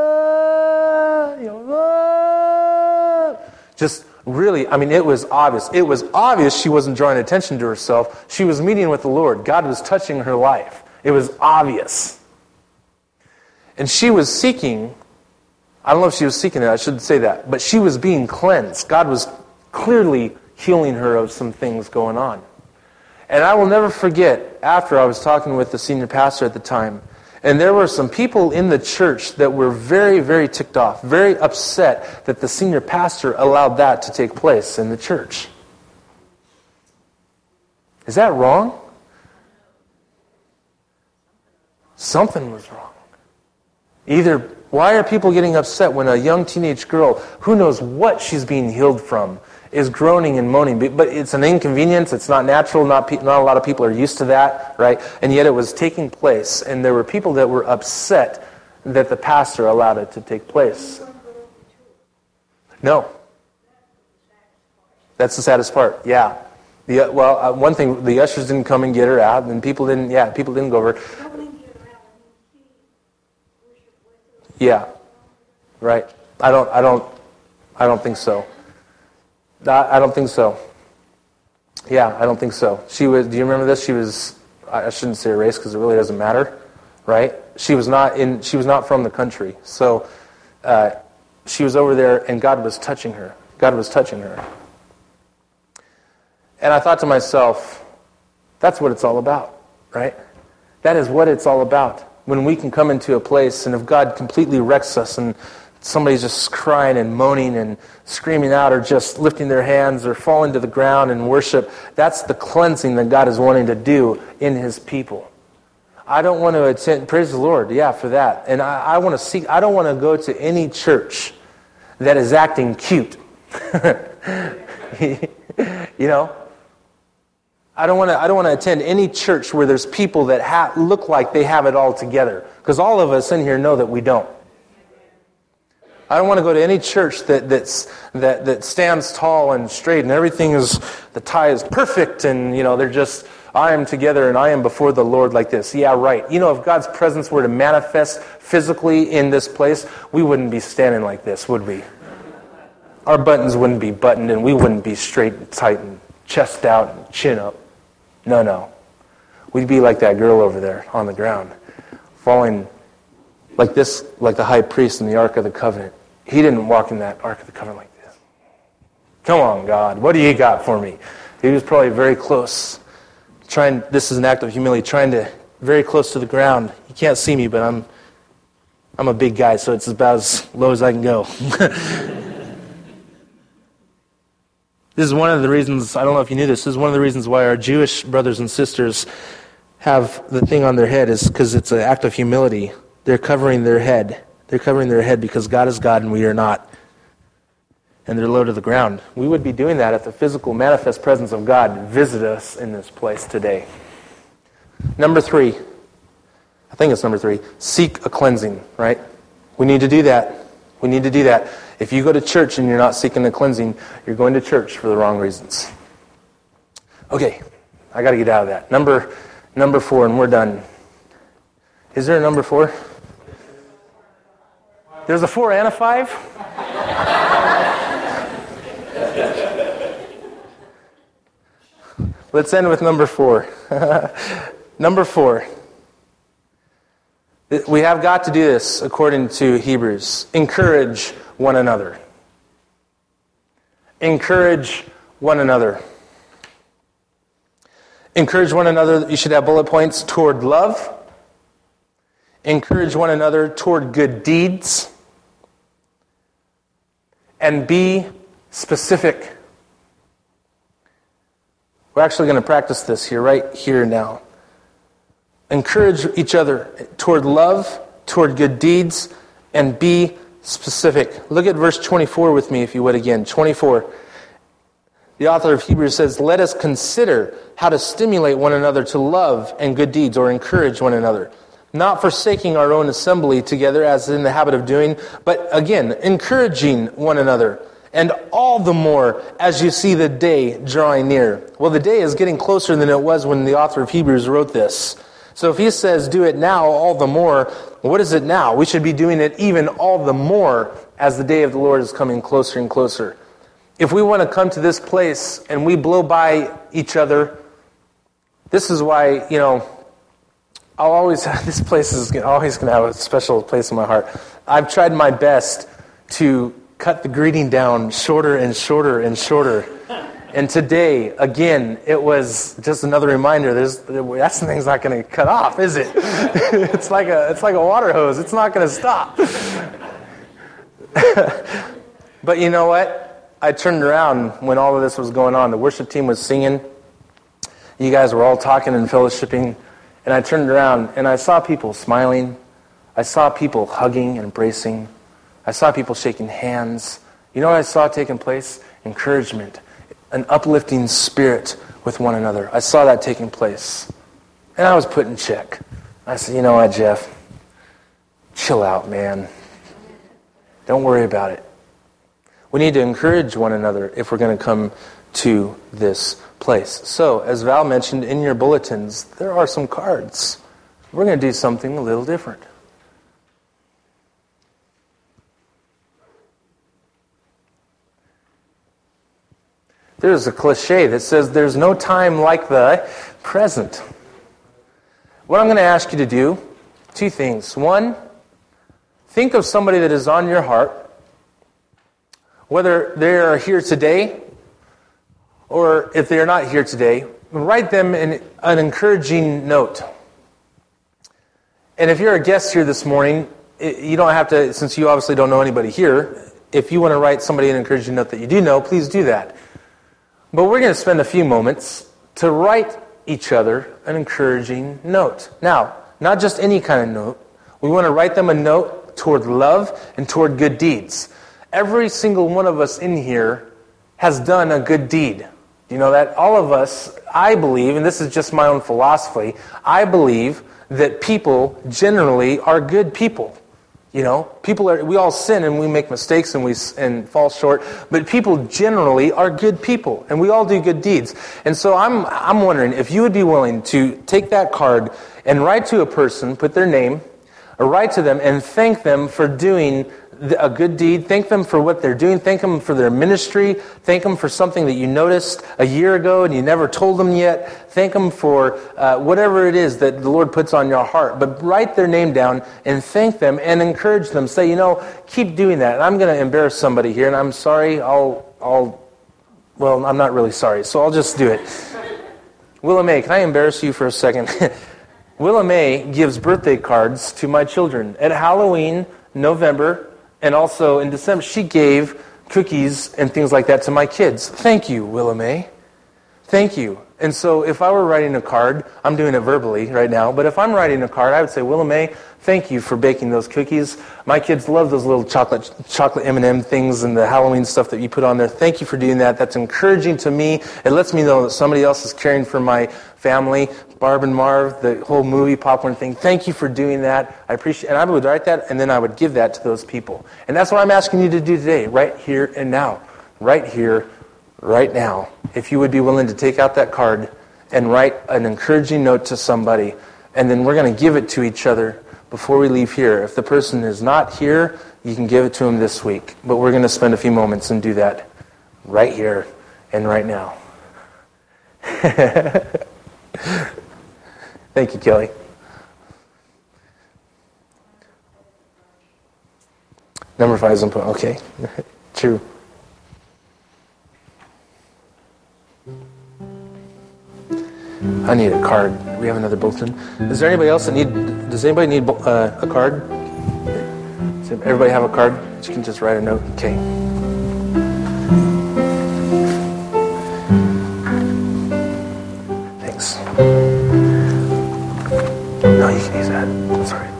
just really, it was obvious. It was obvious she wasn't drawing attention to herself. She was meeting with the Lord. God was touching her life. It was obvious. And she was seeking I don't know if she was seeking it, I shouldn't say that. But she was being cleansed. God was clearly healing her of some things going on. And I will never forget, after I was talking with the senior pastor at the time, and there were some people in the church that were very, very ticked off, very upset that the senior pastor allowed that to take place in the church. Is that wrong? Something was wrong. Either, why are people getting upset when a young teenage girl, who knows what she's being healed from, is groaning and moaning? But it's an inconvenience, it's not natural, not a lot of people are used to that, right? And yet it was taking place, and there were people that were upset that the pastor allowed it to take place. No. That's the saddest part, yeah. One thing, the ushers didn't come and get her out, and people didn't go over. Yeah, right. I don't think so. I don't think so. Yeah, I don't think so. She was. Do you remember this? She was. I shouldn't say race because it really doesn't matter, right? She was not from the country, so she was over there, and God was touching her. God was touching her. And I thought to myself, that's what it's all about, right? That is what it's all about. When we can come into a place, and if God completely wrecks us, and somebody's just crying and moaning and screaming out, or just lifting their hands, or falling to the ground in worship, that's the cleansing that God is wanting to do in His people. I don't want to attend, praise the Lord, yeah, for that. And I want to seek, I don't want to go to any church that is acting cute. You know? I don't want to attend any church where there's people that look like they have it all together. Because all of us in here know that we don't. I don't want to go to any church that stands tall and straight and everything is, the tie is perfect and, they're just, I am together and I am before the Lord like this. Yeah, right. If God's presence were to manifest physically in this place, we wouldn't be standing like this, would we? Our buttons wouldn't be buttoned and we wouldn't be straight and tight and chest out and chin up. No. We'd be like that girl over there on the ground, falling like this, like the high priest in the Ark of the Covenant. He didn't walk in that Ark of the Covenant like this. Come on, God, what do you got for me? He was probably very close, this is an act of humility, very close to the ground. You can't see me, but I'm a big guy, so it's about as low as I can go. This is one of the reasons, I don't know if you knew this is one of the reasons why our Jewish brothers and sisters have the thing on their head is because it's an act of humility. They're covering their head. They're covering their head because God is God and we are not. And they're low to the ground. We would be doing that if the physical manifest presence of God visited us in this place today. Number 3. I think it's number 3. Seek a cleansing, right? We need to do that. We need to do that. If you go to church and you're not seeking the cleansing, you're going to church for the wrong reasons. Okay, I got to get out of that. Number 4, and we're done. Is there a number 4? There's a 4 and a 5? Let's end with number 4. Number 4. We have got to do this according to Hebrews. Encourage one another. Encourage one another. Encourage one another. You should have bullet points toward love. Encourage one another toward good deeds. And be specific. We're actually going to practice this here, right here now. Encourage each other toward love, toward good deeds, and be specific. Look at verse 24 with me, if you would, again. 24. The author of Hebrews says, "Let us consider how to stimulate one another to love and good deeds," or encourage one another, "not forsaking our own assembly together as in the habit of doing, but again, encouraging one another, and all the more as you see the day drawing near." Well, the day is getting closer than it was when the author of Hebrews wrote this. So if he says do it now all the more, what is it now? We should be doing it even all the more as the day of the Lord is coming closer and closer. If we want to come to this place and we blow by each other, this is why, this place is always going to have a special place in my heart. I've tried my best to cut the greeting down shorter and shorter and shorter. And today, again, it was just another reminder. That thing's not going to cut off, is it? It's like a water hose. It's not going to stop. But you know what? I turned around when all of this was going on. The worship team was singing. You guys were all talking and fellowshipping. And I turned around and I saw people smiling. I saw people hugging and embracing. I saw people shaking hands. You know what I saw taking place? Encouragement. An uplifting spirit with one another. I saw that taking place. And I was put in check. I said, you know what, Jeff? Chill out, man. Don't worry about it. We need to encourage one another if we're going to come to this place. So, as Val mentioned in your bulletins, there are some cards. We're going to do something a little different. There's a cliche that says there's no time like the present. What I'm going to ask you to do, two things. One, think of somebody that is on your heart, whether they are here today or if they are not here today. Write them an encouraging note. And if you're a guest here this morning, you don't have to, since you obviously don't know anybody here, if you want to write somebody an encouraging note that you do know, please do that. But we're going to spend a few moments to write each other an encouraging note. Now, not just any kind of note. We want to write them a note toward love and toward good deeds. Every single one of us in here has done a good deed. You know that? All of us, I believe, and this is just my own philosophy, I believe that people generally are good people. You know, we all sin and we make mistakes and fall short, but people generally are good people, and we all do good deeds. And so I'm wondering if you would be willing to take that card and write to a person, put their name, or write to them and thank them for doing a good deed. Thank them for what they're doing. Thank them for their ministry. Thank them for something that you noticed a year ago and you never told them yet. Thank them for whatever it is that the Lord puts on your heart. But write their name down and thank them and encourage them. Say, keep doing that. And I'm going to embarrass somebody here, and I'm sorry. Well, I'm not really sorry, so I'll just do it. Willa Mae, can I embarrass you for a second? Willa Mae gives birthday cards to my children. At Halloween, November, and also in December, she gave cookies and things like that to my kids. Thank you, Willa Mae. Thank you. And so if I were writing a card, I'm doing it verbally right now, but if I'm writing a card, I would say, Willa Mae, thank you for baking those cookies. My kids love those little chocolate M&M things and the Halloween stuff that you put on there. Thank you for doing that. That's encouraging to me. It lets me know that somebody else is caring for my family. Barb and Marv, the whole movie popcorn thing. Thank you for doing that. I appreciate it. And I would write that, and then I would give that to those people. And that's what I'm asking you to do today, right here and now. Right here, right now. If you would be willing to take out that card and write an encouraging note to somebody, and then we're going to give it to each other before we leave here. If the person is not here, you can give it to them this week. But we're going to spend a few moments and do that right here and right now. Thank you, Kelly. Number 5 is important. Okay. True. I need a card. We have another bulletin. Is there anybody else does anybody need a card? Does everybody have a card? You can just write a note. Okay. Thanks. No, you can use that. That's all right.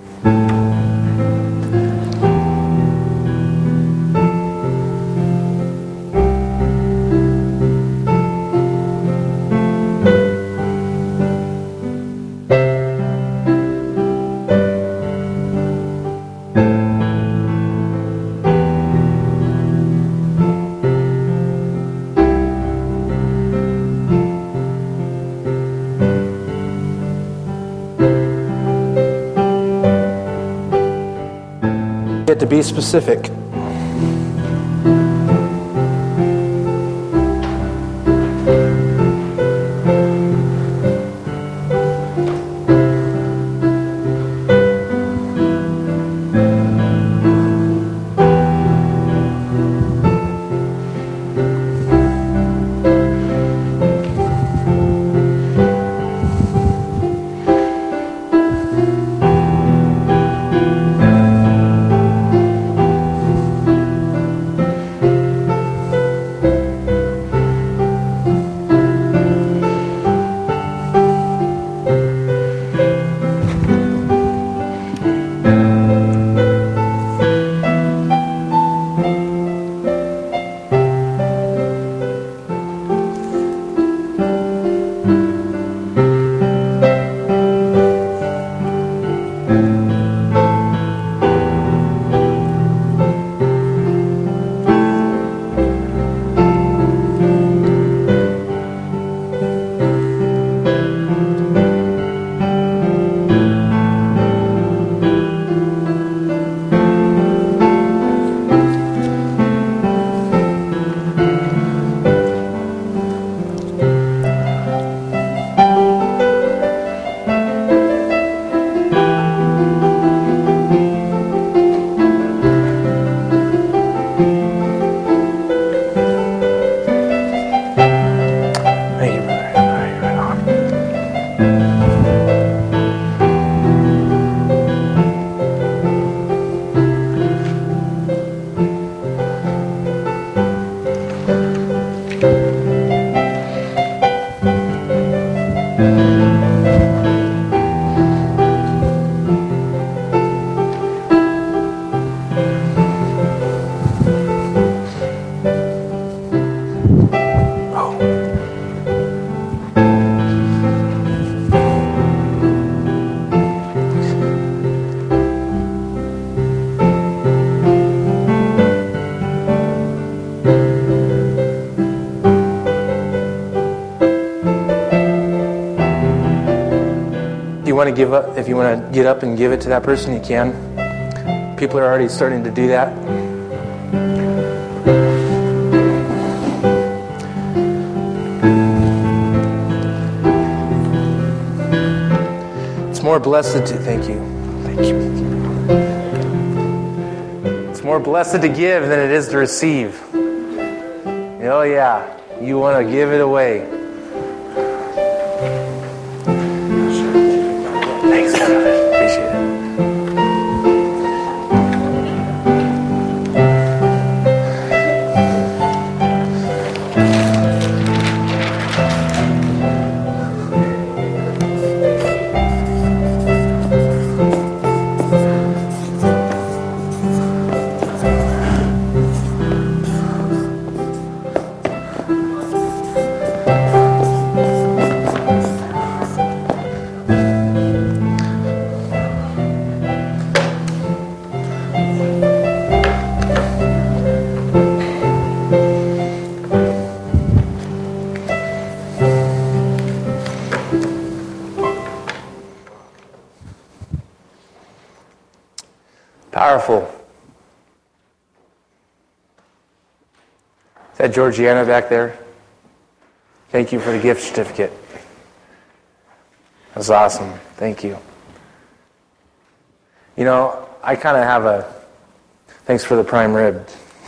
To be specific. want to get up and give it to that person, you can. People are already starting to do that. It's more blessed to thank you. It's more blessed to give than it is to receive. Oh yeah, you want to give it away. Thanks, brother. Appreciate it. Powerful. Is that Georgiana back there? Thank you for the gift certificate. That's awesome. Thank you. You know, I kind of have a thanks for the prime rib.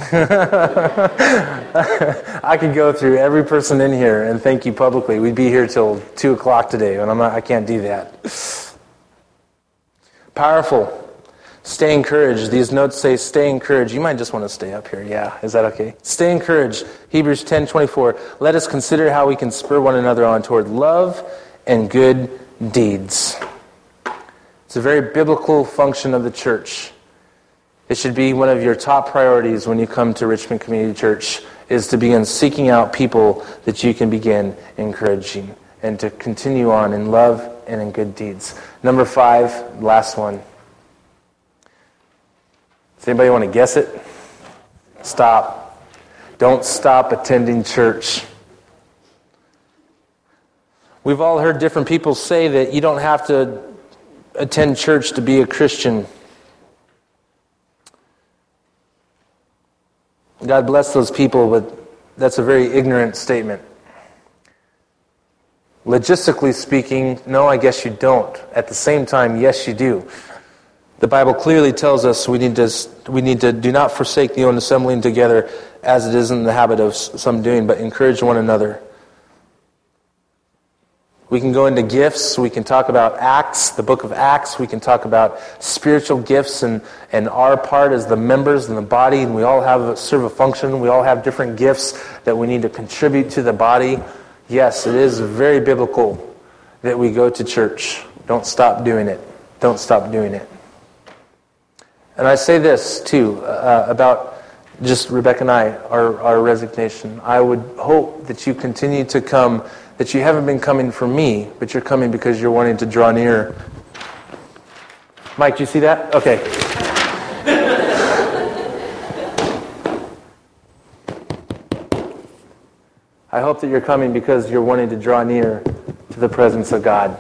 I could go through every person in here and thank you publicly. We'd be here till 2 o'clock today, and I can't do that. Powerful. Stay encouraged. These notes say stay encouraged. You might just want to stay up here. Yeah, is that okay? Stay encouraged. Hebrews 10:24. Let us consider how we can spur one another on toward love and good deeds. It's a very biblical function of the church. It should be one of your top priorities when you come to Richmond Community Church, is to begin seeking out people that you can begin encouraging and to continue on in love and in good deeds. Number 5, last one. Does anybody want to guess it? Stop. Don't stop attending church. We've all heard different people say that you don't have to attend church to be a Christian. God bless those people, but that's a very ignorant statement. Logistically speaking, no, I guess you don't. At the same time, yes, you do. The Bible clearly tells us we need to do not forsake the own assembling together, as it is in the habit of some doing, but encourage one another. We can go into gifts. We can talk about Acts, the book of Acts. We can talk about spiritual gifts and our part as the members in the body. And we all serve a function. We all have different gifts that we need to contribute to the body. Yes, it is very biblical that we go to church. Don't stop doing it. Don't stop doing it. And I say this, too, about just Rebecca and I, our resignation. I would hope that you continue to come, that you haven't been coming for me, but you're coming because you're wanting to draw near. Mike, do you see that? Okay. I hope that you're coming because you're wanting to draw near to the presence of God.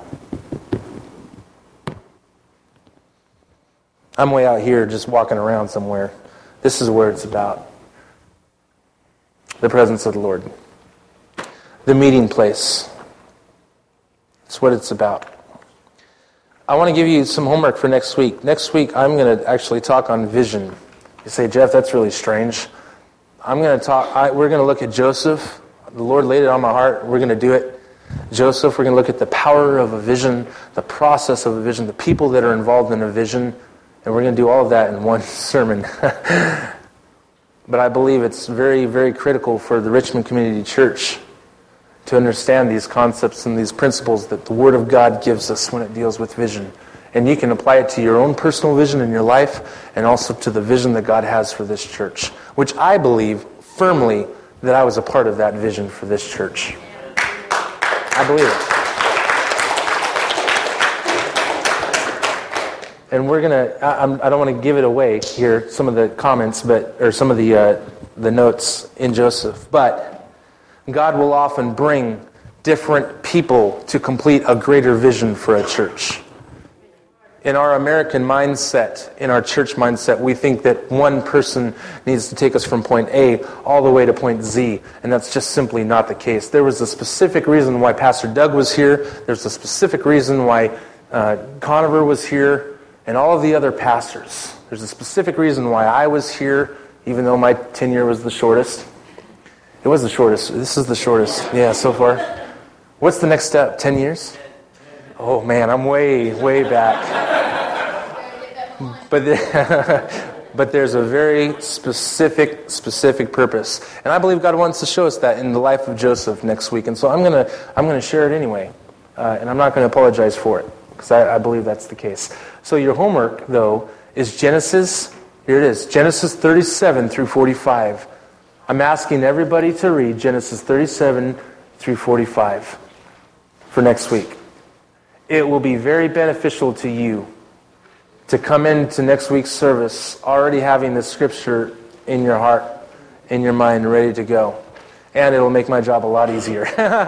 I'm way out here just walking around somewhere. This is where it's about. The presence of the Lord. The meeting place. That's what it's about. I want to give you some homework for next week. Next week, I'm going to actually talk on vision. You say, Jeff, that's really strange. We're going to look at Joseph. The Lord laid it on my heart. We're going to do it. Joseph, we're going to look at the power of a vision, the process of a vision, the people that are involved in a vision. And we're going to do all of that in one sermon. But I believe it's very, very critical for the Richmond Community Church to understand these concepts and these principles that the Word of God gives us when it deals with vision. And you can apply it to your own personal vision in your life and also to the vision that God has for this church, which I believe firmly that I was a part of that vision for this church. I believe it. And we're going to, I don't want to give it away here, some of the comments, or some of the notes in Joseph, but God will often bring different people to complete a greater vision for a church. In our American mindset, in our church mindset, we think that one person needs to take us from point A all the way to point Z, and that's just simply not the case. There was a specific reason why Pastor Doug was here. There's a specific reason why Conover was here, and all of the other pastors. There's a specific reason why I was here, even though my tenure was the shortest. It was the shortest. This is the shortest, yeah, so far. What's the next step? 10 years? Oh man, I'm way, way back. But there's a very specific purpose, and I believe God wants to show us that in the life of Joseph next week. And so I'm gonna share it anyway, and I'm not going to apologize for it because I believe that's the case. So your homework though is Genesis. Here it is, Genesis 37 through 45. I'm asking everybody to read Genesis 37 through 45 for next week. It will be very beneficial to you to come into next week's service already having the scripture in your heart, in your mind, ready to go. And it'll make my job a lot easier.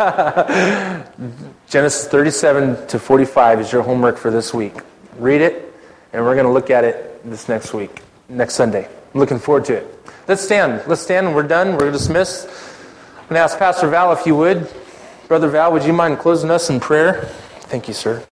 Genesis 37 to 45 is your homework for this week. Read it, and we're going to look at it this next week, next Sunday. I'm looking forward to it. Let's stand. We're done. We're dismissed. I'm going to ask Pastor Val if you would. Brother Val, would you mind closing us in prayer? Thank you, sir.